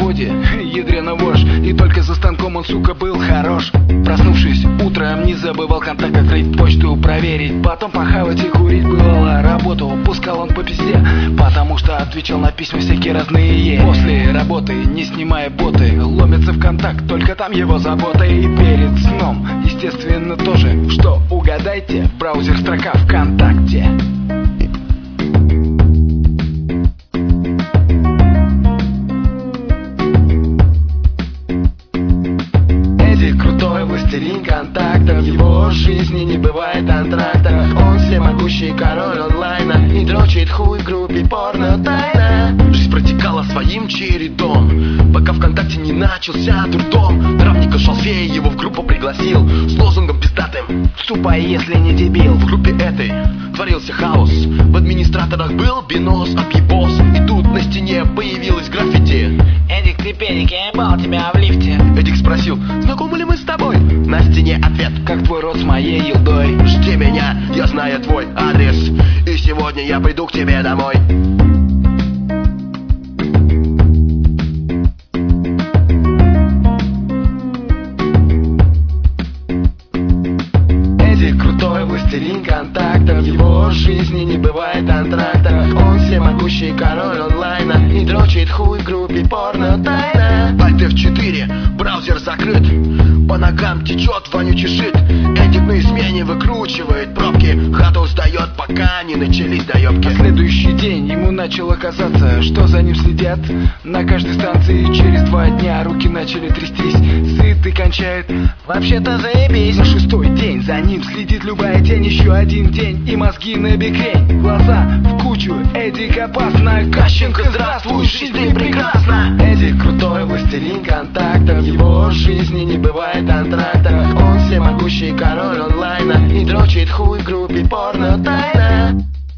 заводе, ядрена вошь. И только за станком он, сука, был хорош. Проснувшись утром, не забывал контакт открыть, почту проверить, потом похавать и курить. Бывало, работу пускал он по пизде, потому что отвечал на письма всякие разные. После работы, не снимая боты, ломится в контакт, только там его забота. И перед сном, естественно, тоже. Что, угадайте? Браузер, строка ВКонтакте. Крутой властелин контактов, в его жизни не бывает антракта. Он всемогущий король онлайна и дрочит хуй в группе порно тайна. Жизнь протекала своим чередом, пока ВКонтакте не начался дурдом. Травника шалфея его в группу пригласил с лозунгом пиздатым: «Вступай, если не дебил». В группе этой творился хаос, в администраторах был бинос, объебос. И тут на стене появилось граффити: «Эдик, ты педик, я ебал тебя в лифте». Эдик спросил: знакомы ли мы с тобой? На стене ответ: как твой рот с моей елдой. Жди меня, я знаю твой адрес, и сегодня я приду к тебе домой. Эдик крутой властелин контактов, в его жизни не бывает антракта. Он всемогущий король онлайна и дрочит хуй в группе порно тайна. Alt F4, браузер закрыт, по ногам течет вонючий шит. Эдик на измене выкручивает пробки, хату сдает, пока не начались доебки. На следующий день ему начало казаться, что за ним следят на каждой станции. Через 2 дня руки начали трястись, сытый кончает, вообще-то заебись. На 6-й день за ним следит любая тень. Еще 1 день и мозги на бекрень, глаза в кучу. Эдик опасно. Кащенко, здравствуй, жизнь ты прекрасна. Эдик крутой властелин контактов, в его жизни не бывает антракта. Он всемогущий король онлайна и дрочит хуй в группе порно тайна.